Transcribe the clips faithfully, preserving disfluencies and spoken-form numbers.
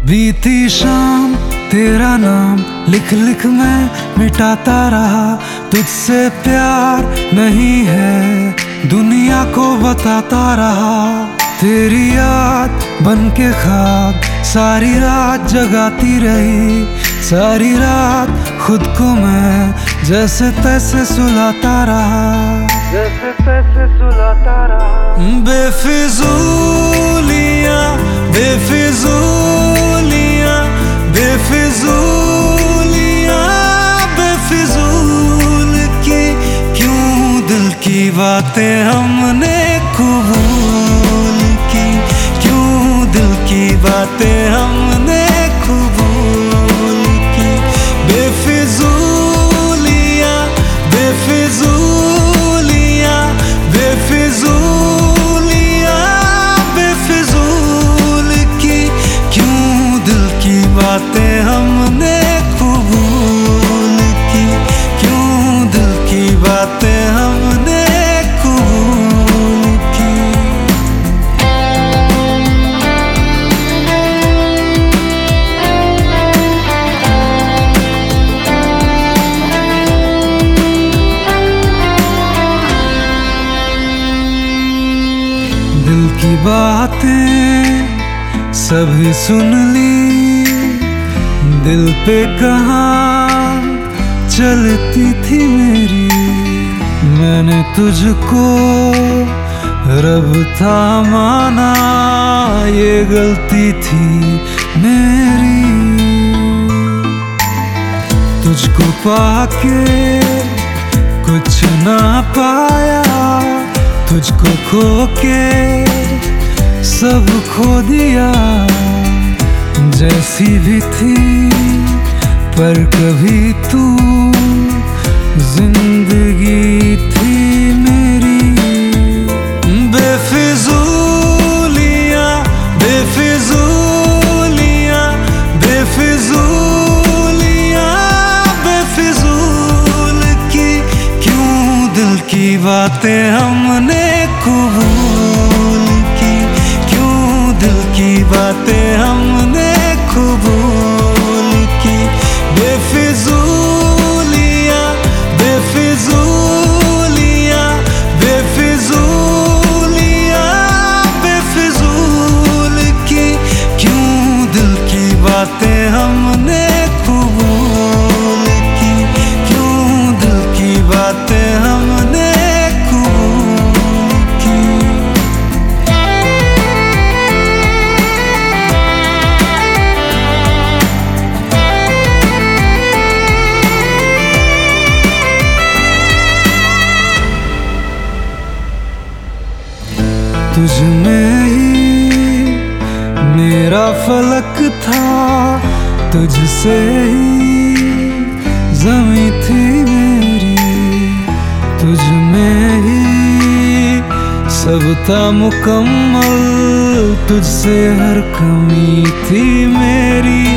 बीती शाम तेरा नाम लिख लिख मैं मिटाता रहा। तुझसे प्यार नहीं है दुनिया को बताता रहा। तेरी याद बन के ख्वाब सारी रात जगाती रही। सारी रात खुद को मैं जैसे तैसे सुलाता रहा। जैसे तैसे सुलाता रहा। बेफिजूलियाँ बेफिजूलियाँ बेफिजूलियाँ बेफिजूल की क्यों दिल की बातें हमने कबूल की। क्यों दिल की बातें हमने कबूल की। बेफिजूलियाँ बेफिजूलियाँ बेफिजूलियाँ बेफिजूल की क्यों दिल की बातें हमने कबूल की। क्यों दिल की बातें हमने कबूल की। दिल की बातें सभी सुन ली। दिल पे कहाँ चलती थी मेरी। मैंने तुझको रब था माना ये गलती थी मेरी। तुझको पाके कुछ ना पाया। तुझको खो के सब खो दिया। जैसी भी थी पर कभी तू जिंदगी थी मेरी। बेफिजूलियाँ बेफिजूलियाँ बेफिजूलियाँ बेफिजूल की क्यों दिल की बातें हमने कबूल की। क्यों दिल की बातें हमने कबूल की। बेफिजूलियाँ बेफिजूलियाँ बेफिजूलियाँ बेफिजूल की क्यों दिल की बातें हमने कबूल की। क्यों दिल की बातें हमने तुझ में ही मेरा फलक था। तुझसे ही ज़मीं थी मेरी। तुझ में ही सब था मुकम्मल। तुझसे हर कमी थी मेरी।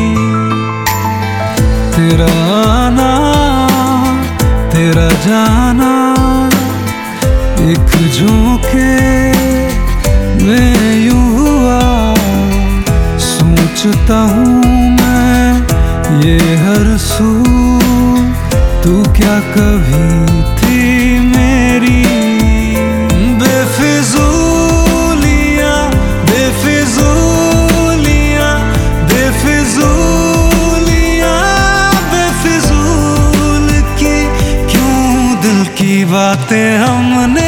तेरा आना तेरा जाना एक झोंके मैं यूं हुआ। सोचता हूँ मैं ये हर सू तू क्या कभी थी मेरी। बेफिजूलियाँ बेफिजूलियाँ बेफिजूलियाँ बेफिजूल की क्यों दिल की बातें हमने